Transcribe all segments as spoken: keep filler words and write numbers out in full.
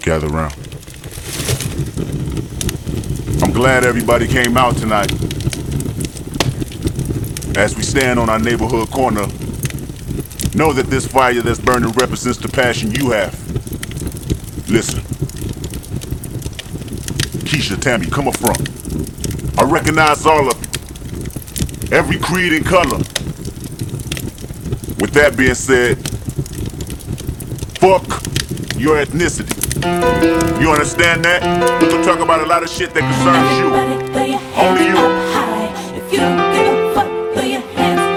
Gather round. I'm glad everybody came out tonight. As we stand on our neighborhood corner, know that this fire that's burning represents the passion you have. Listen. Keisha, Tammy, come up front. I recognize all of you. Every creed and color. With that being said, fuck your ethnicity. You understand that? We're gonna talk about a lot of shit that concerns you. Only you. If you don't give a fuck, throw your hands up.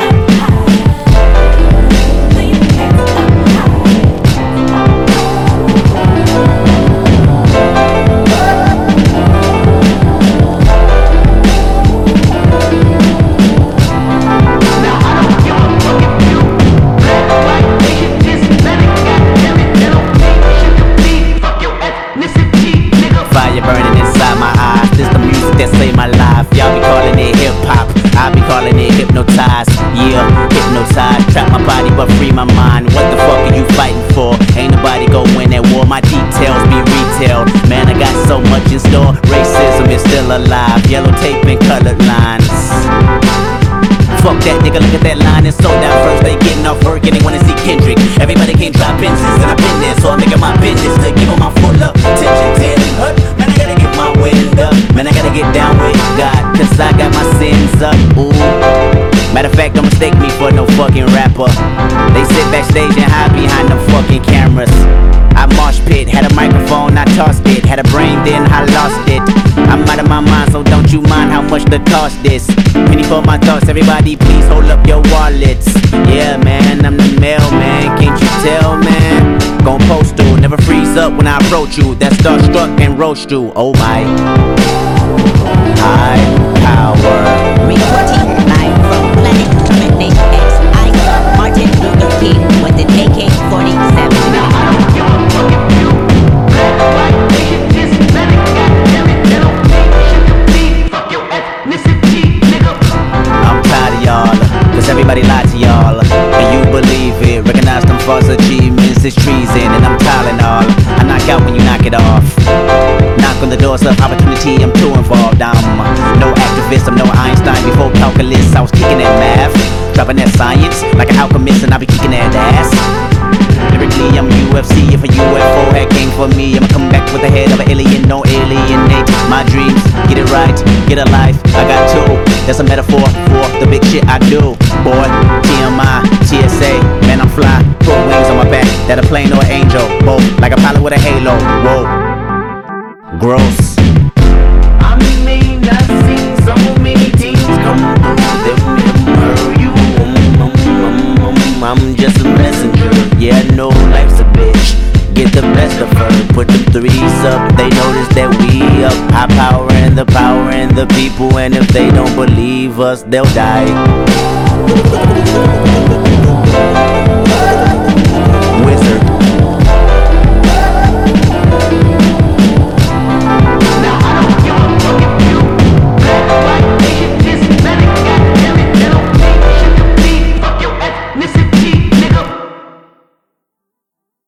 Fire burning inside my eyes. This the music that saved my life. Y'all be calling it hip hop, I be calling it hypnotized. Yeah, hypnotized. Trap my body but free my mind. What the fuck are you fighting for? Ain't nobody go win at war. My details be retailed. Man, I got so much in store. Racism is still alive. Yellow tape and colored lines. Fuck that nigga, look at that line, it's sold out first. They getting off work and they wanna see Kendrick. Everybody can't drop benches and I've been there, so I'm making my business to give them my full up attention. Ten hurt, man, I gotta get my wind up. Man, I gotta get down with God, cause I got my sins up. Ooh. Matter of fact, don't mistake me for no fucking rapper. They sit backstage and hide behind them fucking cameras. I mosh pit, had a microphone, I tossed it. Had a brain, then I lost it. I'm out of my mind, so don't you mind how much the cost is. Penny for my thoughts, everybody please hold up your wallets. Yeah man, I'm the mailman, can't you tell man? Gon' postal, never freeze up when I approach you. That's starstruck and roast you, oh my. High power. Reporting live from Planet Commitment X. I am Martin Luther King with an A K forty-seven. Now I don't give a fuck if you black, white, Asian, Hispanic, goddamn it, they don't think shit to be. Fuck your ethnicity, nigga. I'm tired of y'all, cause everybody lied to y'all. And you believe it, recognize them false achievements, it's treason. And I'm Tylenol, I knock out when you knock it off. Knock on the doors of opportunity, I'm too involved. I'm no activist, I'm no Einstein. Before calculus, I was kicking that math, dropping that science like an alchemist, and I be kicking that ass. Lyrically, I'm U F C. If a U F O had came for me, I'ma come back with the head of an alien. No alienate my dreams. Get it right, get a life. I got two. That's a metaphor for the big shit I do. Boy, T M I, T S A, man I'm fly. Put wings on my back, that a plane or an angel. Both like a pilot with a halo. Whoa, gross. I mean, I've seen so many things come through them remember you. I'm just a messenger. Yeah, I know life's a bitch. Get the best of her. Put them threes up. They notice that we up. High power and the power and the people. And if they don't believe us, they'll die. Wizard.